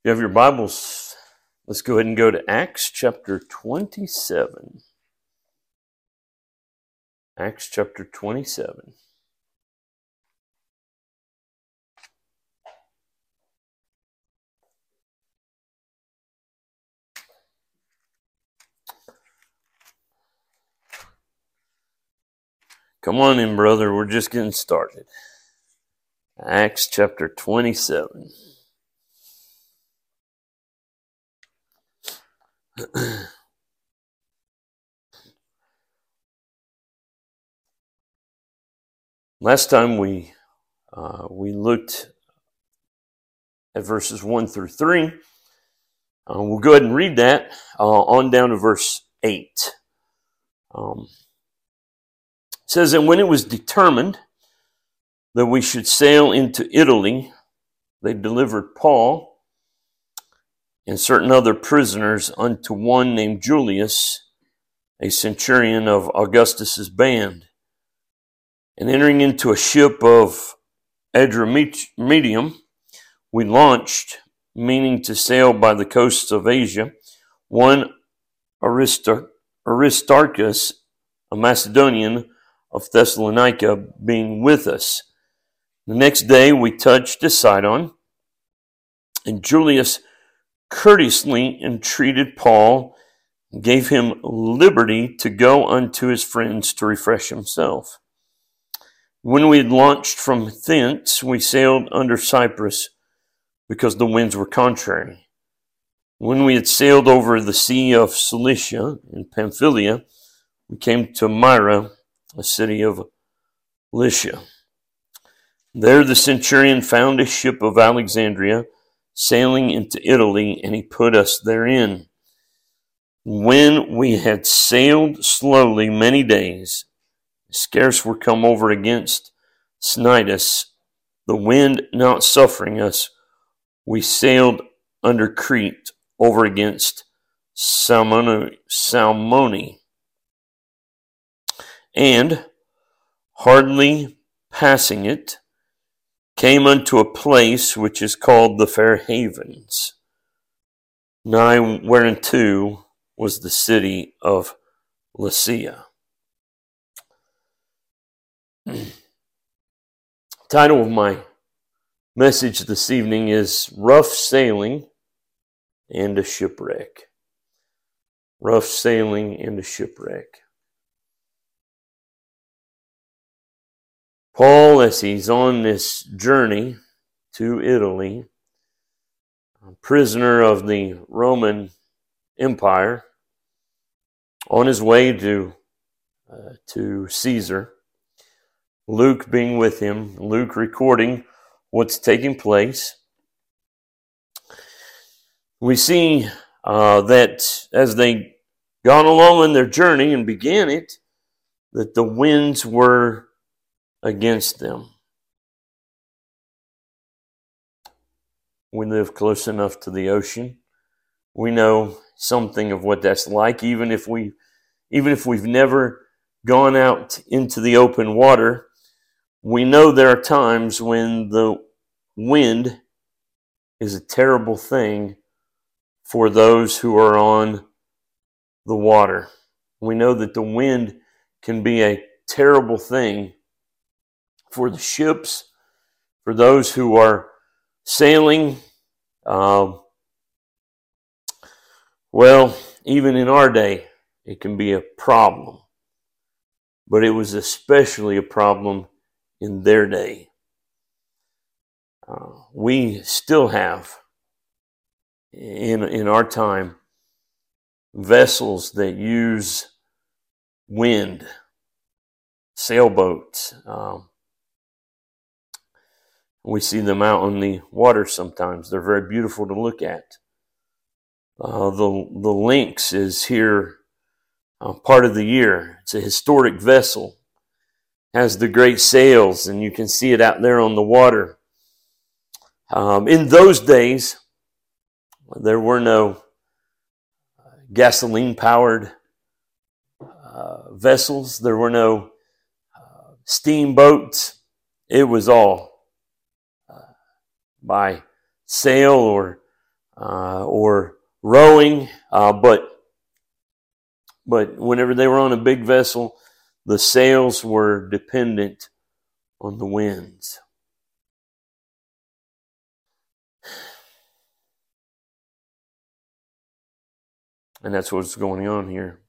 you have your Bibles, let's go ahead and go to Acts chapter 27. Acts chapter 27. Come on in, brother. We're just getting started. Acts chapter 27. Last time we looked at verses 1 through 3. We'll go ahead and read that on down to verse 8. It says, "And when it was determined that we should sail into Italy, they delivered Paul and certain other prisoners unto one named Julius, a centurion of Augustus's band. And entering into a ship of Adramyttium, we launched, meaning to sail by the coasts of Asia, one Aristarchus, a Macedonian of Thessalonica, being with us. The next day we touched at Sidon, and Julius courteously entreated Paul and gave him liberty to go unto his friends to refresh himself. When we had launched from thence, we sailed under Cyprus, because the winds were contrary. When we had sailed over the sea of Cilicia and Pamphylia, we came to Myra, a city of Lycia. There the centurion found a ship of Alexandria sailing into Italy, and he put us therein. When we had sailed slowly many days, scarce were come over against Cnidus, the wind not suffering us, we sailed under Crete over against Salmone, and hardly passing it, came unto a place which is called the Fair Havens, nigh whereunto was the city of Lasea." Title of my message this evening is Rough Sailing and a Shipwreck. Rough Sailing and a Shipwreck. Paul, as he's on this journey to Italy, a prisoner of the Roman Empire, on his way to Caesar, Luke being with him, Luke recording what's taking place. We see that as they got along on their journey and began it, that the winds were against them. We live close enough to the ocean. We know something of what that's like, even if we've never gone out into the open water. We know there are times when the wind is a terrible thing for those who are on the water. We know that the wind can be a terrible thing for the ships, for those who are sailing. Even in our day, it can be a problem. But it was especially a problem in their day. We still have, in our time, vessels that use wind, sailboats. We see them out on the water sometimes. They're very beautiful to look at. The Lynx is here part of the year. It's a historic vessel. Has the great sails, and you can see it out there on the water. In those days, there were no gasoline-powered vessels. There were no steamboats. It was all by sail or or rowing, but whenever they were on a big vessel, the sails were dependent on the winds. And that's what's going on here.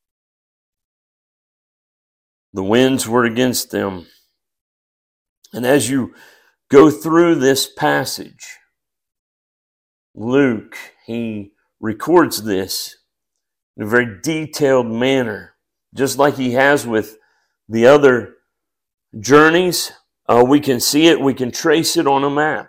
The winds were against them. And as you go through this passage, Luke, he records this in a very detailed manner, just like he has with the other journeys. We can see it, we can trace it on a map.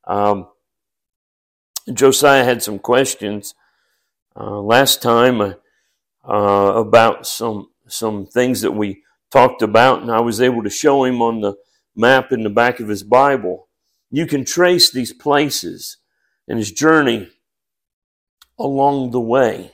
Josiah had some questions last time about some things that we talked about, and I was able to show him on the map in the back of his Bible. You can trace these places and his journey along the way.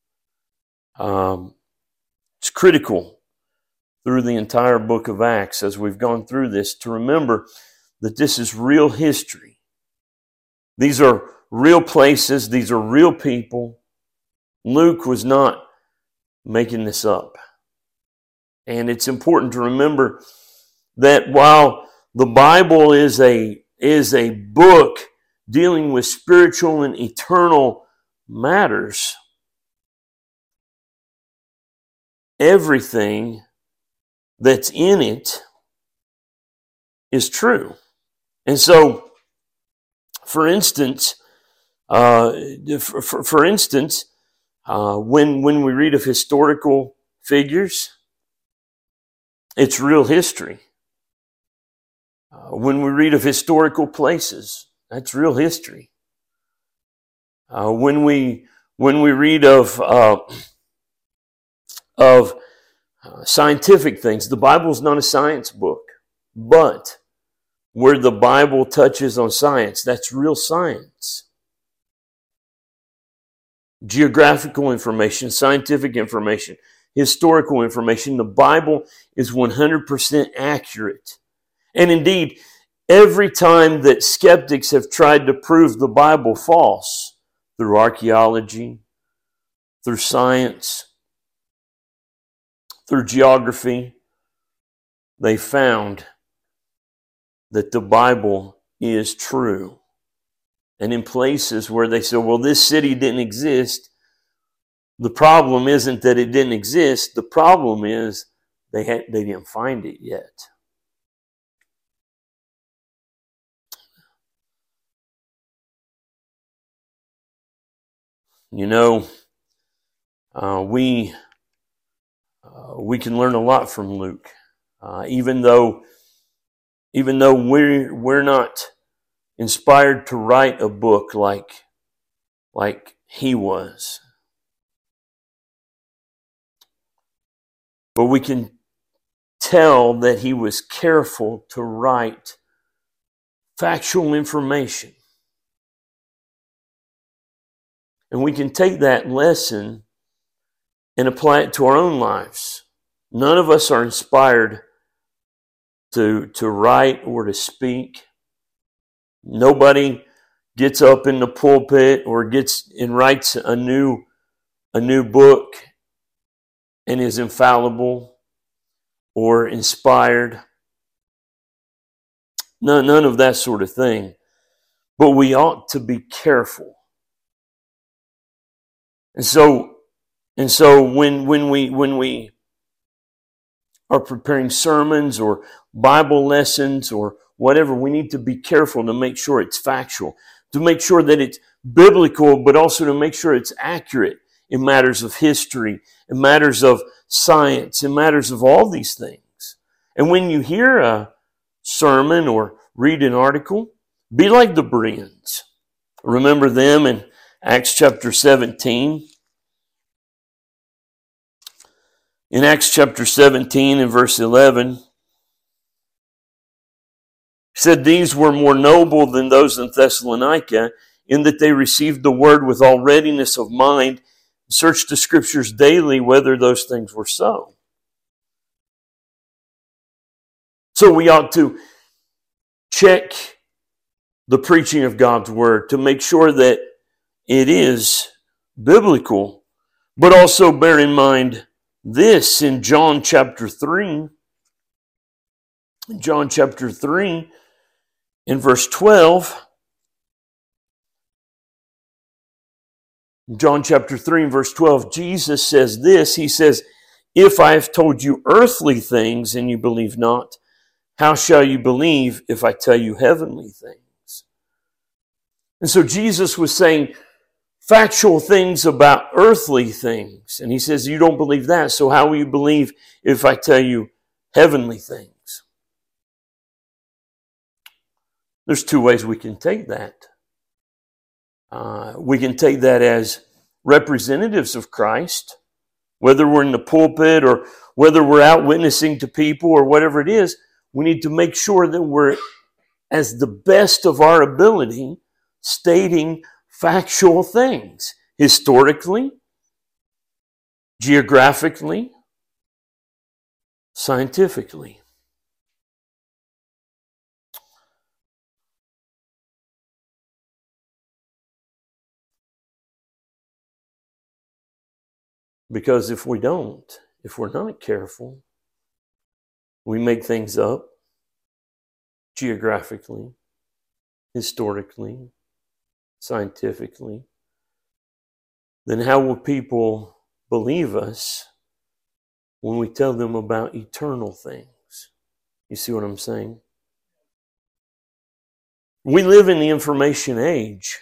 It's critical through the entire book of Acts as we've gone through this to remember that this is real history. These are real places. These are real people. Luke was not making this up. And it's important to remember that while the Bible is a book dealing with spiritual and eternal matters, everything that's in it is true. And so, for instance, when we read of historical figures, it's real history. When we read of historical places, that's real history. When we read of scientific things, the Bible's not a science book, but where the Bible touches on science, that's real science. Geographical information, scientific information, historical information, the Bible is 100% accurate. And indeed, every time that skeptics have tried to prove the Bible false, through archaeology, through science, through geography, they found that the Bible is true. And in places where they said, well, this city didn't exist, the problem isn't that it didn't exist. The problem is they didn't find it yet. You know, we can learn a lot from Luke, even though we're not inspired to write a book like he was. But we can tell that he was careful to write factual information. And we can take that lesson and apply it to our own lives. None of us are inspired to write or to speak. Nobody gets up in the pulpit or gets and writes a new book and is infallible or inspired. None of that sort of thing. But we ought to be careful. And so when we are preparing sermons or Bible lessons or whatever, we need to be careful to make sure it's factual, to make sure that it's biblical, but also to make sure it's accurate in matters of history, in matters of science, in matters of all these things. And when you hear a sermon or read an article, be like the Bereans. Remember them in Acts chapter 17. In Acts chapter 17 and verse 11, said, these were more noble than those in Thessalonica, in that they received the word with all readiness of mind, searched the scriptures daily whether those things were so. So we ought to check the preaching of God's word to make sure that it is biblical. But also bear in mind this in John chapter 3. John chapter 3 in verse 12. John chapter 3 and verse 12, Jesus says this. He says, if I have told you earthly things and you believe not, how shall you believe if I tell you heavenly things? And so Jesus was saying factual things about earthly things. And he says, you don't believe that, so how will you believe if I tell you heavenly things? There's two ways we can take that. We can take that as representatives of Christ, whether we're in the pulpit or whether we're out witnessing to people or whatever it is. We need to make sure that we're, as the best of our ability, stating factual things, historically, geographically, scientifically. Because if we're not careful, we make things up geographically, historically, scientifically. Then how will people believe us when we tell them about eternal things? You see what I'm saying? We live in the information age.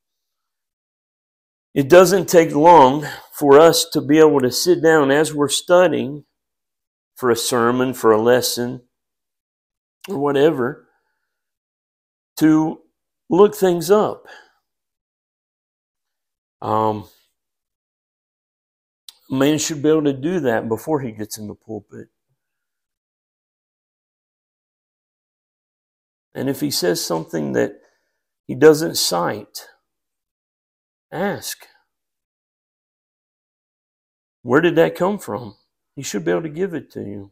It doesn't take long for us to be able to sit down as we're studying for a sermon, for a lesson, or whatever, to look things up. A man should be able to do that before he gets in the pulpit. And if he says something that he doesn't cite, ask. Where did that come from? He should be able to give it to you.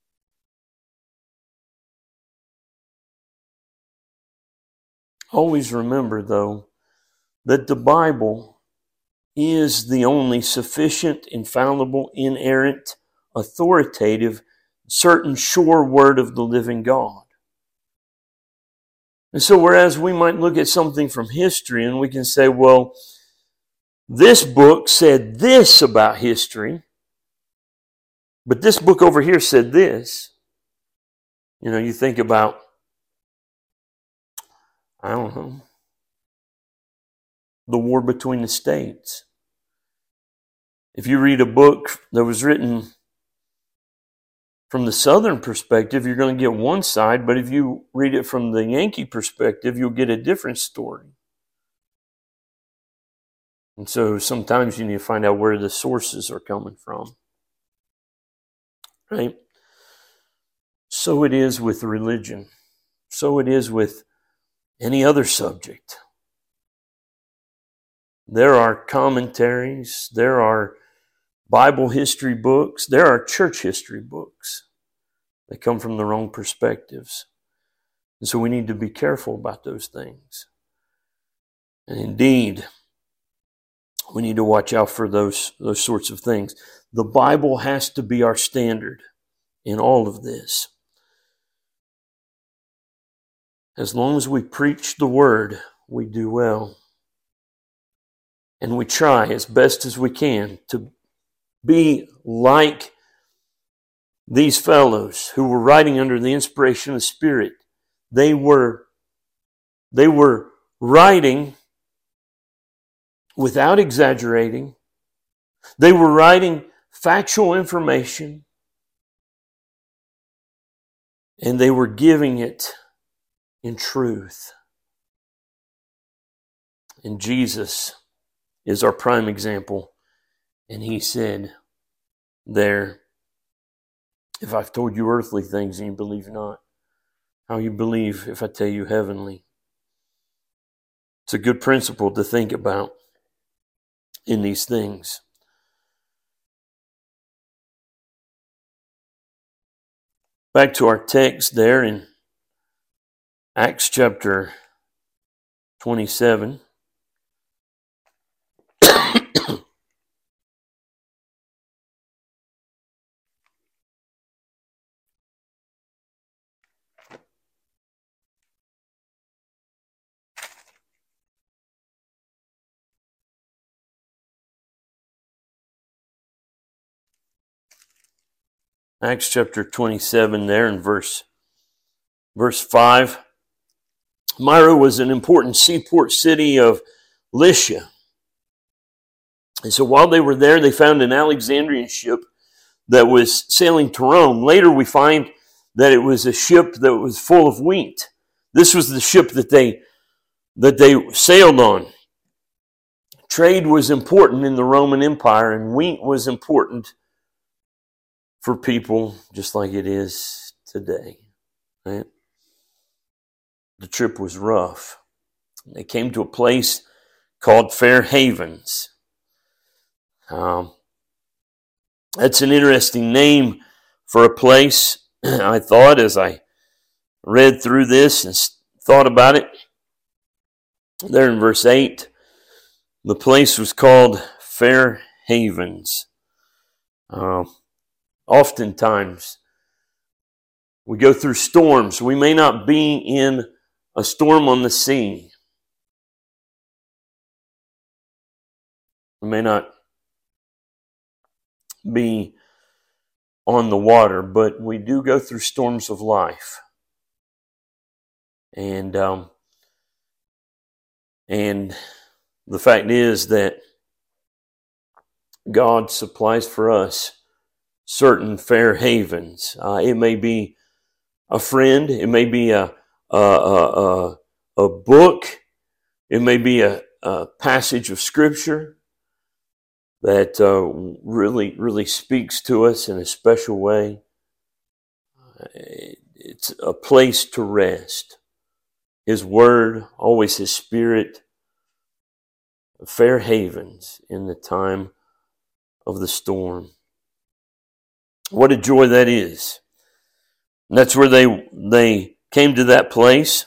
Always remember, though, that the Bible is the only sufficient, infallible, inerrant, authoritative, certain, sure word of the living God. And so whereas we might look at something from history and we can say, well, this book said this about history, but this book over here said this. You know, you think about, I don't know, the war between the states. If you read a book that was written from the Southern perspective, you're going to get one side, but if you read it from the Yankee perspective, you'll get a different story. And so sometimes you need to find out where the sources are coming from. Right? So it is with religion. So it is with any other subject. There are commentaries, there are Bible history books, there are church history books that come from the wrong perspectives. And so we need to be careful about those things. And indeed, we need to watch out for those sorts of things. The Bible has to be our standard in all of this. As long as we preach the word, we do well. And we try as best as we can to be like these fellows who were writing under the inspiration of the Spirit. They were writing without exaggerating. They were writing factual information, and they were giving it in truth. And Jesus is our prime example. And he said there, if I've told you earthly things and you believe not, how you believe if I tell you heavenly? It's a good principle to think about in these things. Back to our text there in Acts chapter 27. Acts chapter 27 there in verse 5. Myra was an important seaport city of Lycia. And so while they were there, they found an Alexandrian ship that was sailing to Rome. Later we find that it was a ship that was full of wheat. This was the ship that they sailed on. Trade was important in the Roman Empire, and wheat was important for people just like it is today. Right? The trip was rough. They came to a place called Fair Havens. That's an interesting name for a place. I thought as I read through this and thought about it. There in verse 8, the place was called Fair Havens. Oftentimes, we go through storms. We may not be in a storm on the sea. We may not be on the water, but we do go through storms of life. And the fact is that God supplies for us certain fair havens. It may be a friend. It may be a book. It may be a passage of Scripture that really speaks to us in a special way. It's a place to rest. His Word, always His Spirit, fair havens in the time of the storm. What a joy that is. And that's where they came to that place.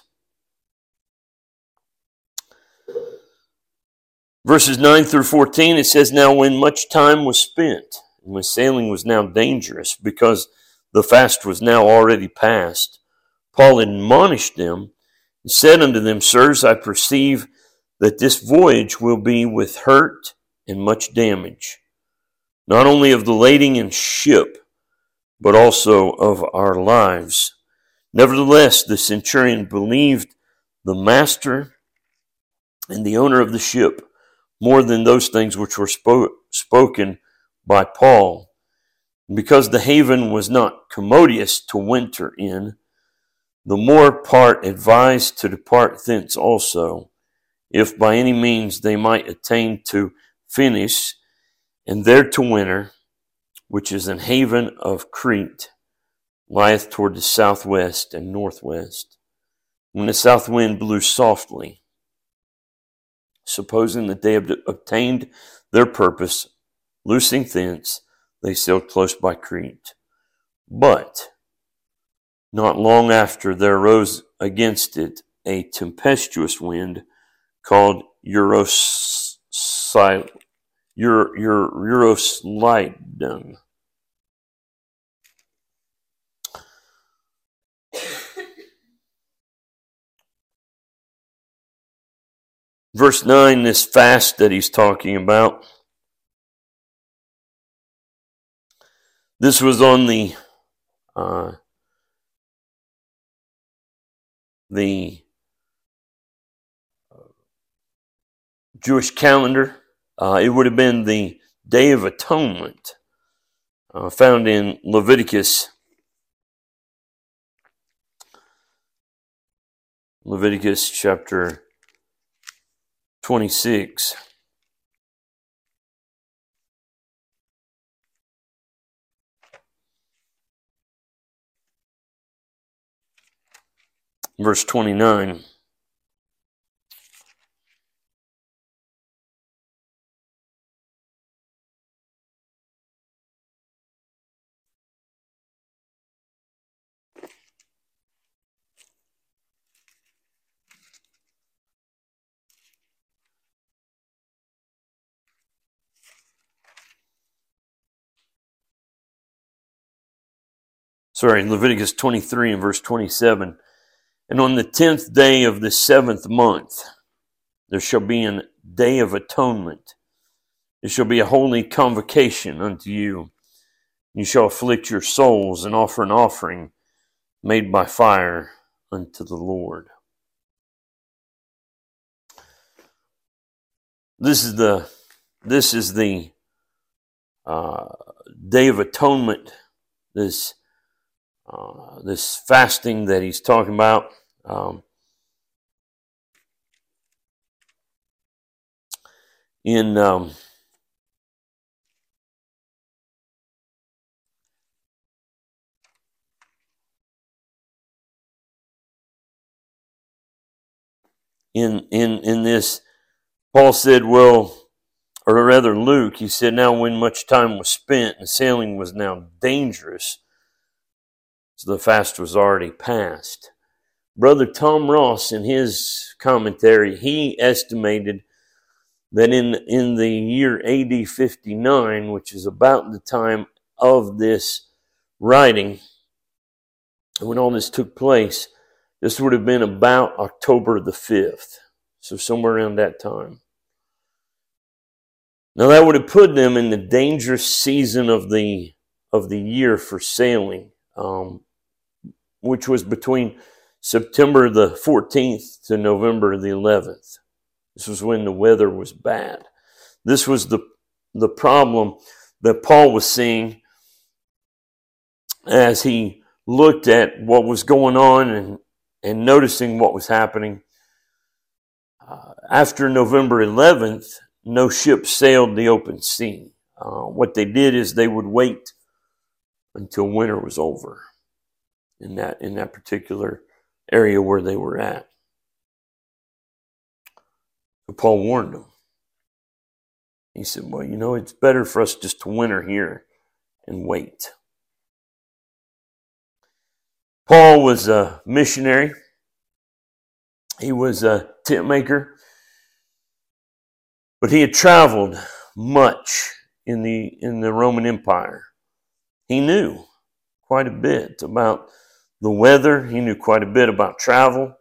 Verses 9 through 14, it says, Now when much time was spent, and when sailing was now dangerous, because the fast was now already past, Paul admonished them, and said unto them, Sirs, I perceive that this voyage will be with hurt and much damage, not only of the lading and ship, but also of our lives. Nevertheless, the centurion believed the master and the owner of the ship more than those things which were spoken by Paul. Because the haven was not commodious to winter in, the more part advised to depart thence also, if by any means they might attain to Phoenice, and there to winter, which is an haven of Crete, lieth toward the southwest and northwest. When the south wind blew softly, supposing that they had obtained their purpose, loosing thence, they sailed close by Crete. But not long after there arose against it a tempestuous wind called Euroslydon. Verse 9, this fast that he's talking about, this was on the Jewish calendar. It would have been the Day of Atonement, found in Leviticus chapter 26. Verse 29. Leviticus 23 and verse 27. And on the 10th day of the 7th month, there shall be a day of atonement. It shall be a holy convocation unto you. You shall afflict your souls and offer an offering made by fire unto the Lord. This is the Day of Atonement. This fasting that he's talking about. In this, Paul said, well, or rather Luke, he said, now when much time was spent and sailing was now dangerous, so the fast was already past. Brother Tom Ross, in his commentary, he estimated that in the year AD 59, which is about the time of this writing, when all this took place, this would have been about October the 5th. So somewhere around that time. Now that would have put them in the dangerous season of the year for sailing, which was between September the 14th to November the 11th. This was when the weather was bad. This was the problem that Paul was seeing as he looked at what was going on and noticing what was happening. After November 11th, no ship sailed the open sea. What they did is they would wait until winter was over in that particular area where they were at. So Paul warned them. He said, well, it's better for us just to winter here and wait. Paul was a missionary. He was a tent maker. But he had traveled much in the Roman Empire. He knew quite a bit about the weather. He knew quite a bit about travel.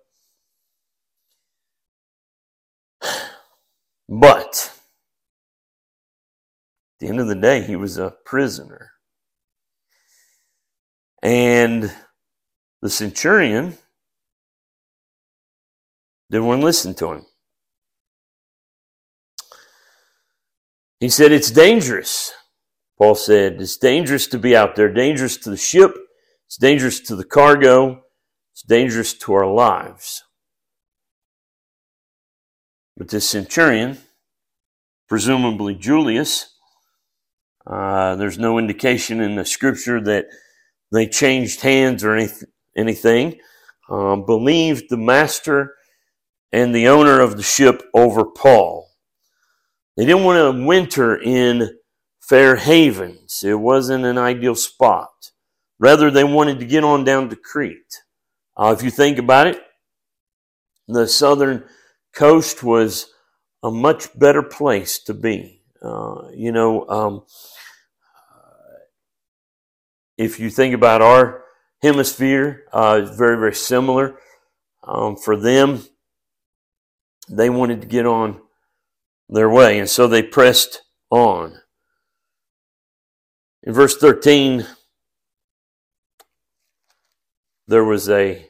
But at the end of the day, he was a prisoner. And the centurion didn't want to listen to him. He said, it's dangerous. Paul said, it's dangerous to be out there, dangerous to the ship, it's dangerous to the cargo, it's dangerous to our lives. But this centurion, presumably Julius, there's no indication in the scripture that they changed hands or anything, believed the master and the owner of the ship over Paul. They didn't want to winter in Fair Havens. It wasn't an ideal spot. Rather, they wanted to get on down to Crete. If you think about it, the southern coast was a much better place to be. If you think about our hemisphere, it's very, very similar. For them, they wanted to get on their way, and so they pressed on. In verse 13, the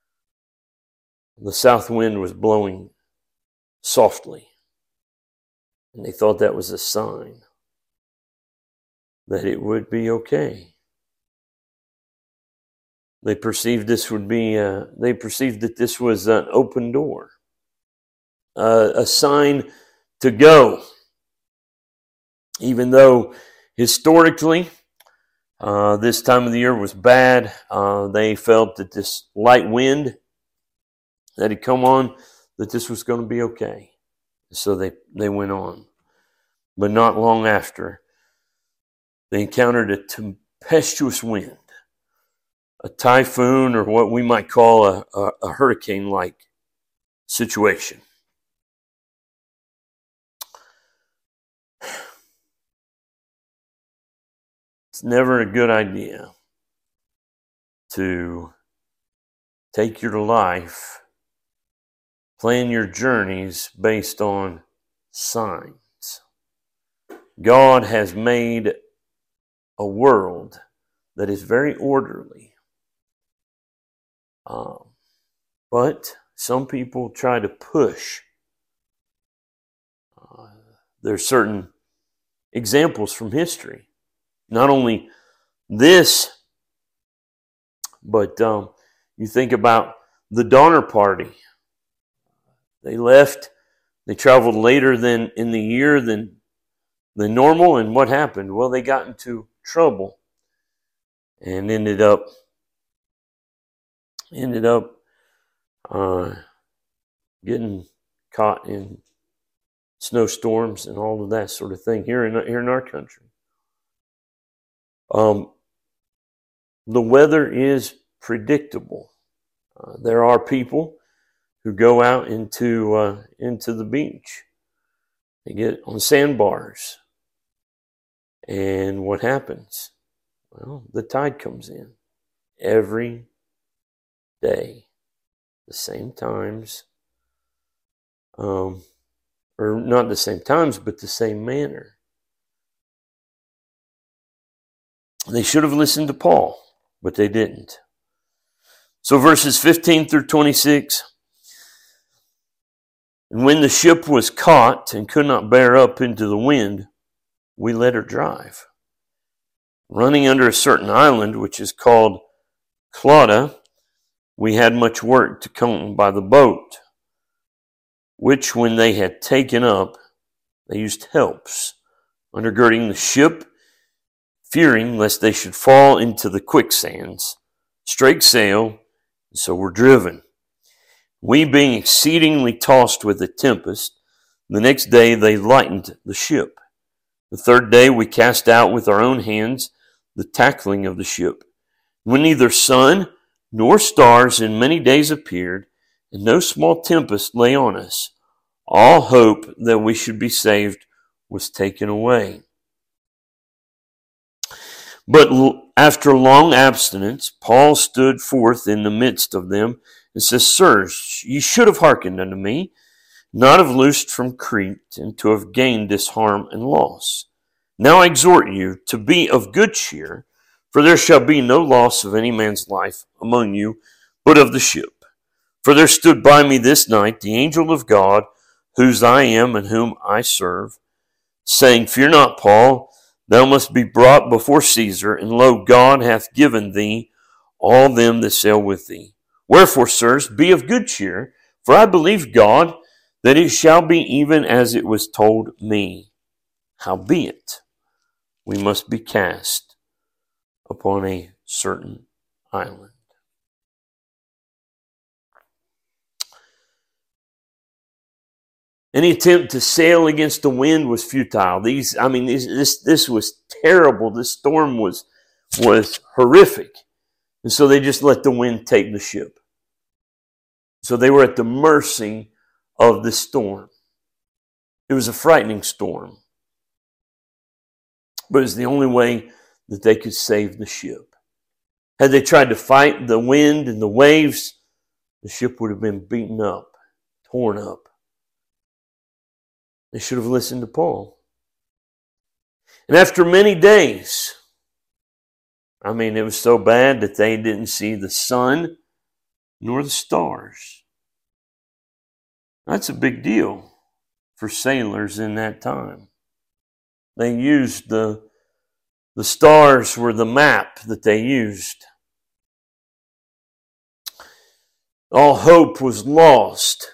south wind was blowing softly, and they thought that was a sign that it would be okay. They perceived that this was an open door, a sign to go. Even though historically this time of the year was bad, they felt that this light wind that had come on, that this was going to be okay. So they went on. But not long after, they encountered a tempestuous wind, a typhoon, or what we might call a hurricane-like situation. It's never a good idea to take your life, plan your journeys based on signs. God has made a world that is very orderly. But some people try to push. There's certain examples from history. Not only this, but you think about the Donner Party. They left, they traveled later than in the year than normal, and what happened? Well, they got into trouble and ended up getting caught in snowstorms and all of that sort of thing here in our country. The weather is predictable. There are people who go out into the beach. They get on sandbars. And what happens? Well, the tide comes in every day, the same times, or not the same times, but the same manner. They should have listened to Paul, but they didn't. So verses 15 through 26, and when the ship was caught and could not bear up into the wind, we let her drive. Running under a certain island, which is called Clauda, we had much work to come by the boat, which when they had taken up, they used helps, undergirding the ship, fearing lest they should fall into the quicksands, strake sail, and so were driven. We being exceedingly tossed with a tempest, the next day they lightened the ship. The third day we cast out with our own hands the tackling of the ship. When neither sun nor stars in many days appeared, and no small tempest lay on us, all hope that we should be saved was taken away. But after long abstinence, Paul stood forth in the midst of them and says, Sirs, ye should have hearkened unto me, not have loosed from Crete, and to have gained this harm and loss. Now I exhort you to be of good cheer, for there shall be no loss of any man's life among you, but of the ship. For there stood by me this night the angel of God, whose I am and whom I serve, saying, Fear not, Paul, thou must be brought before Caesar, and lo, God hath given thee all them that sail with thee. Wherefore, sirs, be of good cheer, for I believe God, that it shall be even as it was told me. Howbeit, we must be cast upon a certain island. Any attempt to sail against the wind was futile. This was terrible. This storm was horrific. And so they just let the wind take the ship. So they were at the mercy of the storm. It was a frightening storm. But it was the only way that they could save the ship. Had they tried to fight the wind and the waves, the ship would have been beaten up, torn up. They should have listened to Paul. And after many days, it was so bad that they didn't see the sun nor the stars. That's a big deal for sailors in that time. They used the stars were the map that they used. All hope was lost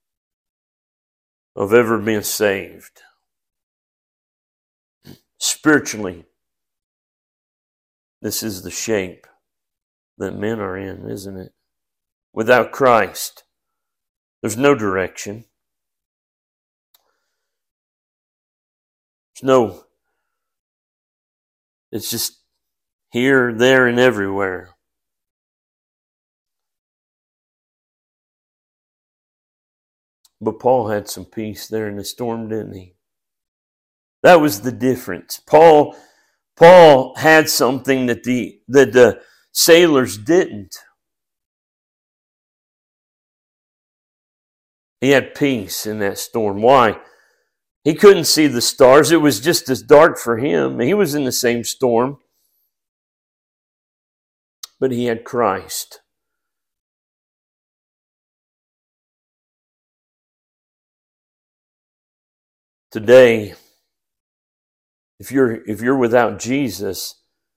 of ever being saved. Spiritually, this is the shape that men are in, isn't it? Without Christ, there's no direction. It's just here, there, and everywhere. But Paul had some peace there in the storm, didn't he? That was the difference. Paul had something that the sailors didn't. He had peace in that storm. Why? He couldn't see the stars. It was just as dark for him. He was in the same storm. But he had Christ. Today, if you're without Jesus,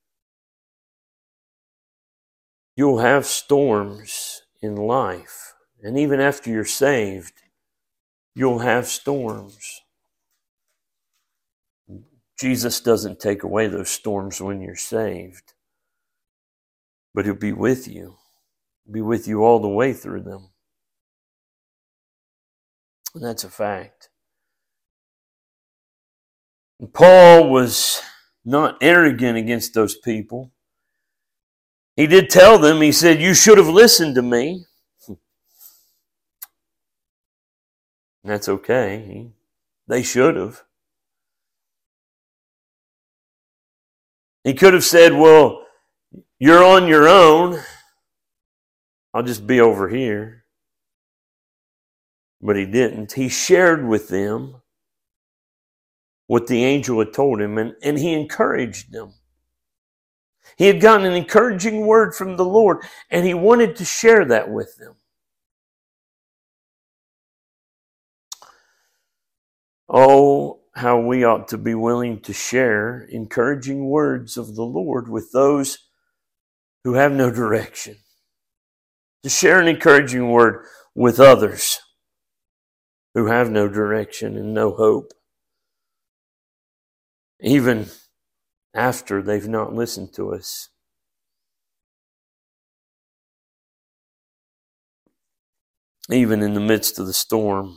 you'll have storms in life. And even after you're saved, you'll have storms. Jesus doesn't take away those storms when you're saved. But He'll be with you. He'll be with you all the way through them. And that's a fact. And Paul was not arrogant against those people. He did tell them, he said, you should have listened to me. And that's okay. They should have. He could have said, well, you're on your own. I'll just be over here. But he didn't. He shared with them what the angel had told him, and he encouraged them. He had gotten an encouraging word from the Lord, and he wanted to share that with them. Oh, how we ought to be willing to share encouraging words of the Lord with those who have no direction. To share an encouraging word with others who have no direction and no hope. Even after they've not listened to us. Even in the midst of the storm.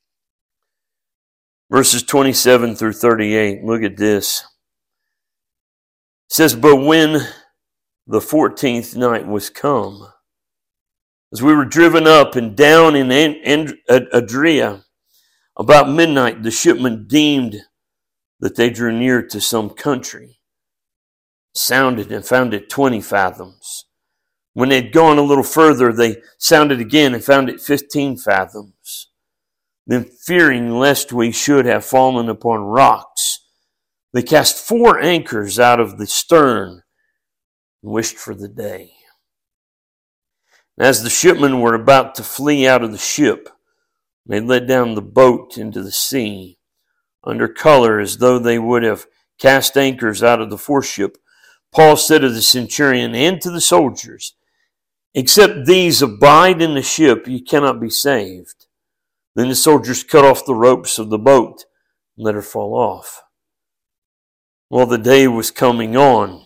Verses 27 through 38, look at this. It says, but when the 14th night was come, as we were driven up and down in Adria, about midnight the shipmen deemed that they drew near to some country. Sounded and found it 20 fathoms. When they had gone a little further, they sounded again and found it 15 fathoms. Then fearing lest we should have fallen upon rocks, they cast 4 anchors out of the stern and wished for the day. And as the shipmen were about to flee out of the ship, they let down the boat into the sea, under color as though they would have cast anchors out of the foreship. Paul said to the centurion and to the soldiers, except these abide in the ship, you cannot be saved. Then the soldiers cut off the ropes of the boat and let her fall off. Well, the day was coming on.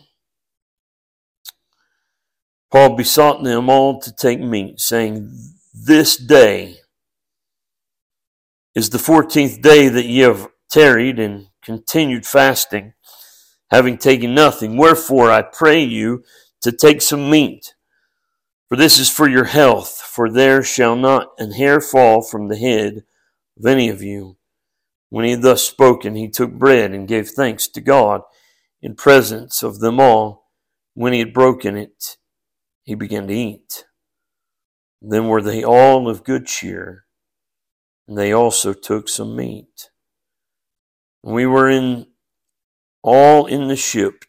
Paul besought them all to take meat, saying, this day is the 14th day that ye have tarried and continued fasting, having taken nothing. Wherefore I pray you to take some meat, for this is for your health, for there shall not an hair fall from the head of any of you. When he had thus spoken, he took bread and gave thanks to God in presence of them all. When he had broken it, he began to eat. Then were they all of good cheer, and they also took some meat. We were all in the ship,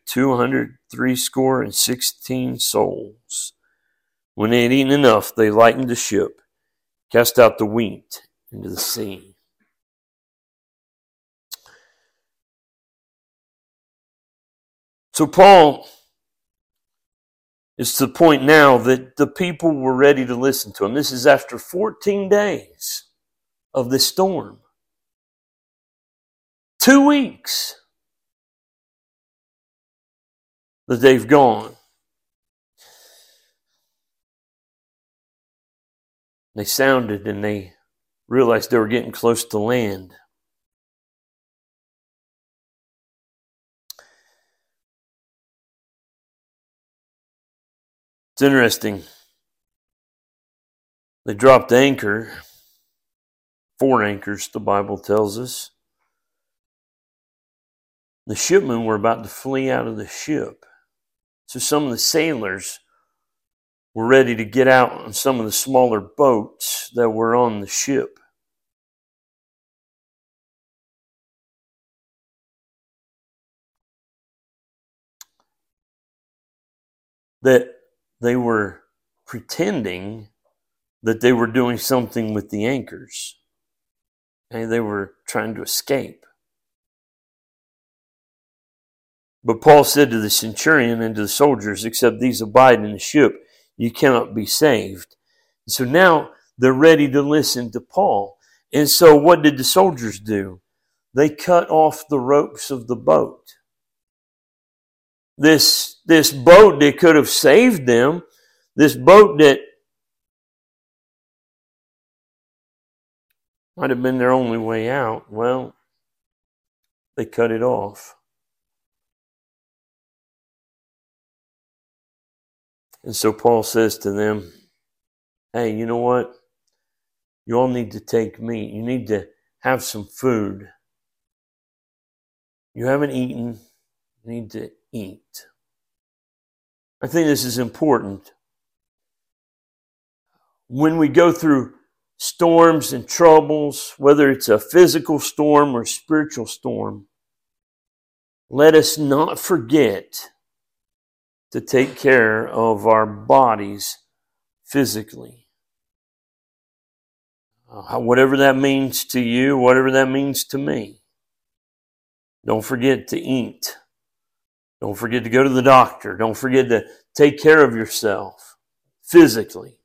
260 souls. When they had eaten enough, they lightened the ship, cast out the wheat into the sea. So Paul is to the point now that the people were ready to listen to him. This is after 14 days of this storm. 2 weeks that they've gone. They sounded and they realized they were getting close to land. It's interesting. They dropped anchor. 4 anchors, the Bible tells us. The shipmen were about to flee out of the ship. So some of the sailors were ready to get out on some of the smaller boats that were on the ship. That they were pretending that they were doing something with the anchors. And they were trying to escape. But Paul said to the centurion and to the soldiers, except these abide in the ship, you cannot be saved. So now they're ready to listen to Paul. And so what did the soldiers do? They cut off the ropes of the boat. This boat that could have saved them, this boat that might have been their only way out, well, they cut it off. And so Paul says to them, hey, you know what? You all need to take meat. You need to have some food. You haven't eaten. You need to eat. I think this is important. When we go through storms and troubles, whether it's a physical storm or spiritual storm, let us not forget to take care of our bodies physically. Whatever that means to you, whatever that means to me. Don't forget to eat. Don't forget to go to the doctor. Don't forget to take care of yourself physically.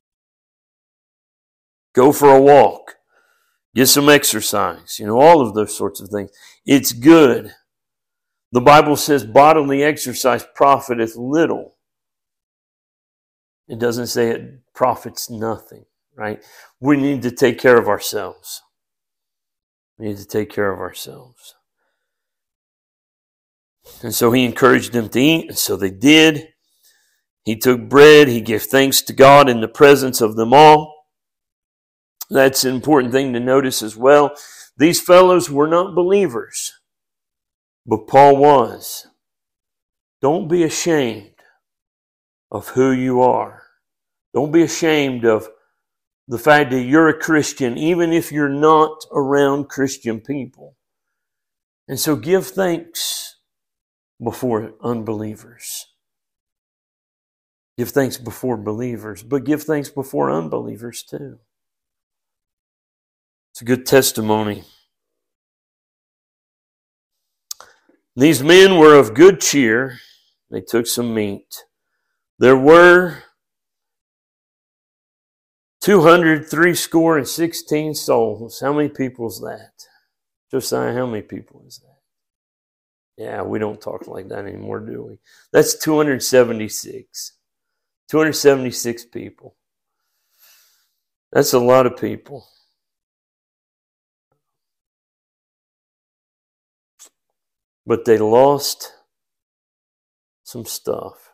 Go for a walk. Get some exercise. All of those sorts of things. It's good. The Bible says bodily exercise profiteth little. It doesn't say it profits nothing, right? We need to take care of ourselves. We need to take care of ourselves. And so he encouraged them to eat, and so they did. He took bread, he gave thanks to God in the presence of them all. That's an important thing to notice as well. These fellows were not believers, but Paul was. Don't be ashamed of who you are. Don't be ashamed of the fact that you're a Christian, even if you're not around Christian people. And so give thanks before unbelievers. Give thanks before believers, but give thanks before unbelievers too. It's a good testimony. These men were of good cheer. They took some meat. There were 216 souls. How many people is that? Josiah, how many people is that? Yeah, we don't talk like that anymore, do we? That's 276. 276 people. That's a lot of people. But they lost some stuff.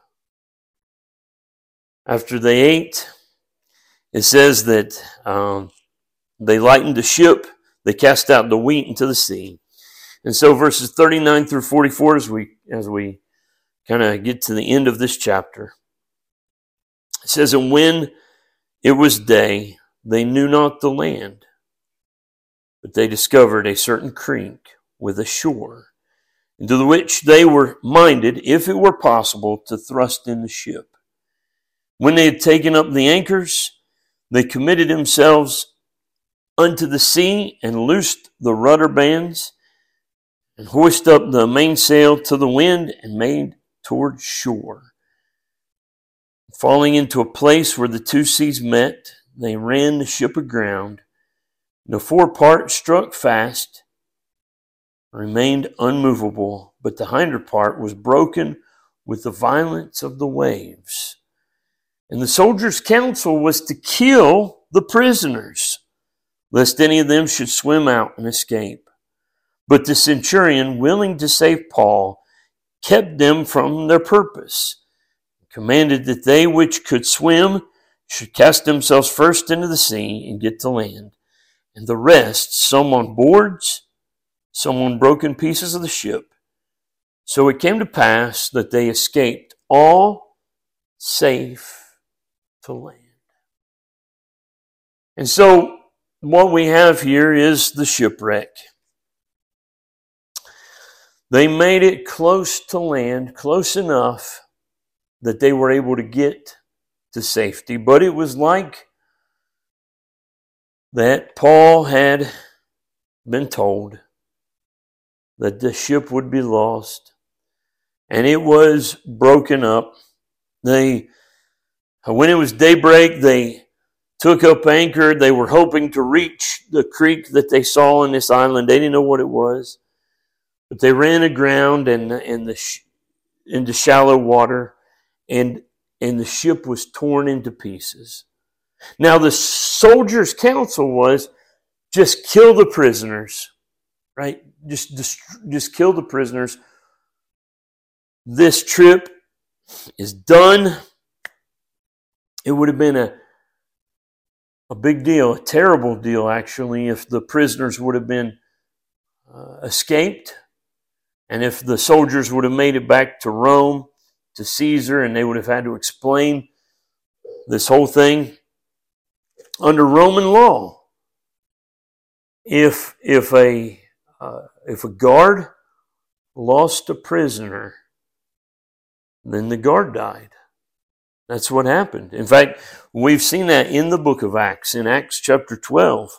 After they ate, it says that they lightened the ship, they cast out the wheat into the sea. And so verses 39 through 44, as we kind of get to the end of this chapter, it says, and when it was day, they knew not the land, but they discovered a certain creek with a shore, into the which they were minded, if it were possible, to thrust in the ship. When they had taken up the anchors, they committed themselves unto the sea and loosed the rudder bands and hoisted up the mainsail to the wind and made toward shore. Falling into a place where the two seas met, they ran the ship aground. The forepart struck fast, remained unmovable, but the hinder part was broken with the violence of the waves. And the soldiers' counsel was to kill the prisoners, lest any of them should swim out and escape. But the centurion, willing to save Paul, kept them from their purpose, commanded that they which could swim should cast themselves first into the sea and get to land, and the rest, some on boards, some on broken pieces of the ship. So it came to pass that they escaped all safe to land. And so what we have here is the shipwreck. They made it close to land, close enough that they were able to get to safety. But it was like that Paul had been told that the ship would be lost, and it was broken up. When it was daybreak, they took up anchor. They were hoping to reach the creek that they saw on this island. They didn't know what it was, but they ran aground into shallow water, and the ship was torn into pieces. Now the soldiers' counsel was, just kill the prisoners, right? Just kill the prisoners. This trip is done. It would have been a big deal, a terrible deal actually, if the prisoners would have been escaped, and if the soldiers would have made it back to Rome, to Caesar, and they would have had to explain this whole thing. Under Roman law, if a guard lost a prisoner, then the guard died. That's what happened. In fact, we've seen that in the book of Acts, in Acts chapter 12.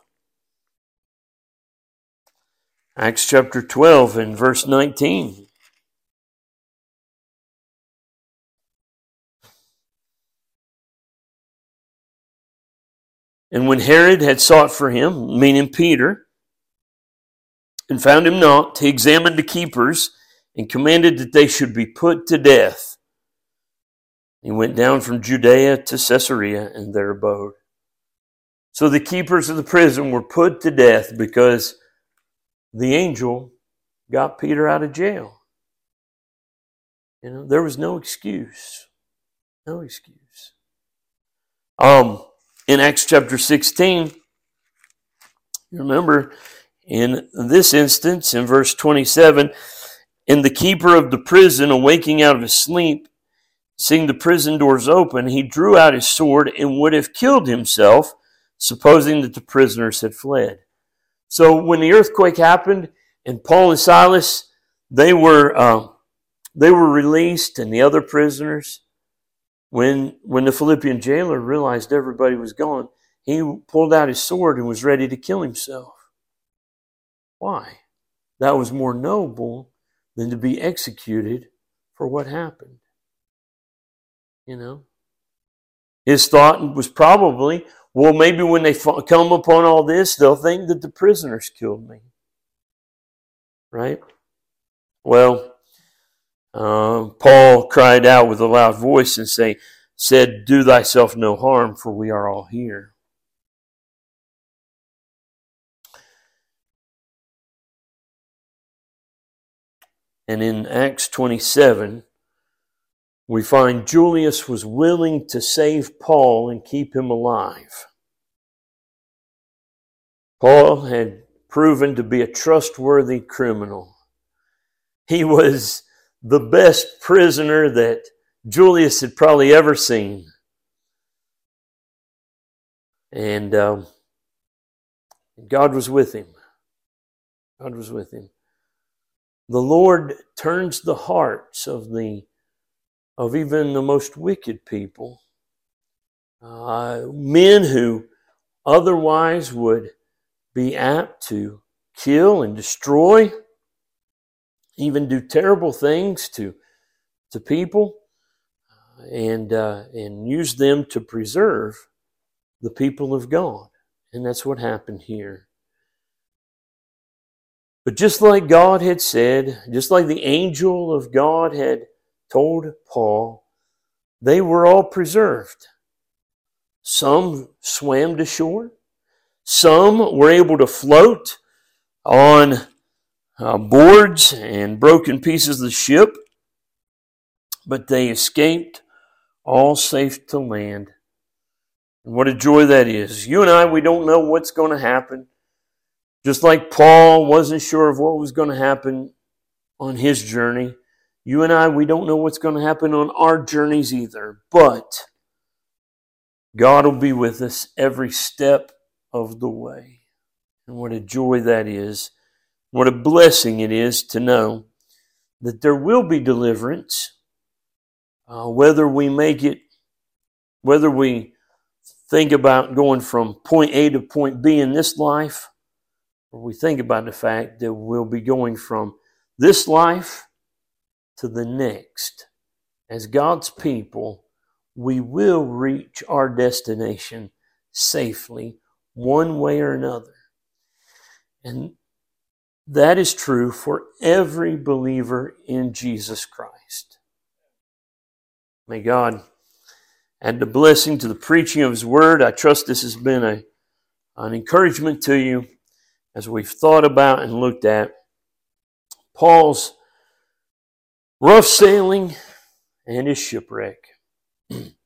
Acts chapter 12 and verse 19. And when Herod had sought for him, meaning Peter, and found him not, he examined the keepers and commanded that they should be put to death. He went down from Judea to Caesarea and there abode. So the keepers of the prison were put to death because the angel got Peter out of jail. There was no excuse. No excuse. In Acts chapter 16, you remember, in this instance, in verse 27, and the keeper of the prison, awaking out of his sleep, seeing the prison doors open, he drew out his sword and would have killed himself, supposing that the prisoners had fled. So when the earthquake happened, and Paul and Silas, they were released, and the other prisoners, when the Philippian jailer realized everybody was gone, he pulled out his sword and was ready to kill himself. Why? That was more noble than to be executed for what happened. His thought was probably, well, maybe when they come upon all this, they'll think that the prisoners killed me. Right? Well, Paul cried out with a loud voice and said, do thyself no harm, for we are all here. And in Acts 27, we find Julius was willing to save Paul and keep him alive. Paul had proven to be a trustworthy criminal. He was the best prisoner that Julius had probably ever seen. And God was with him. God was with him. The Lord turns the hearts of even the most wicked people, men who otherwise would be apt to kill and destroy, even do terrible things to people, and use them to preserve the people of God. And that's what happened here. But just like God had said, just like the angel of God had told Paul, they were all preserved. Some swam to shore. Some were able to float on boards and broken pieces of the ship, but they escaped, all safe to land. And what a joy that is. You and I, we don't know what's going to happen. Just like Paul wasn't sure of what was going to happen on his journey, you and I, we don't know what's going to happen on our journeys either. But God will be with us every step of the way. And what a joy that is. What a blessing it is to know that there will be deliverance, whether we think about going from point A to point B in this life, or we think about the fact that we'll be going from this life to the next. As God's people, we will reach our destination safely, one way or another. And that is true for every believer in Jesus Christ. May God add the blessing to the preaching of His Word. I trust this has been an encouragement to you as we've thought about and looked at Paul's rough sailing and his shipwreck.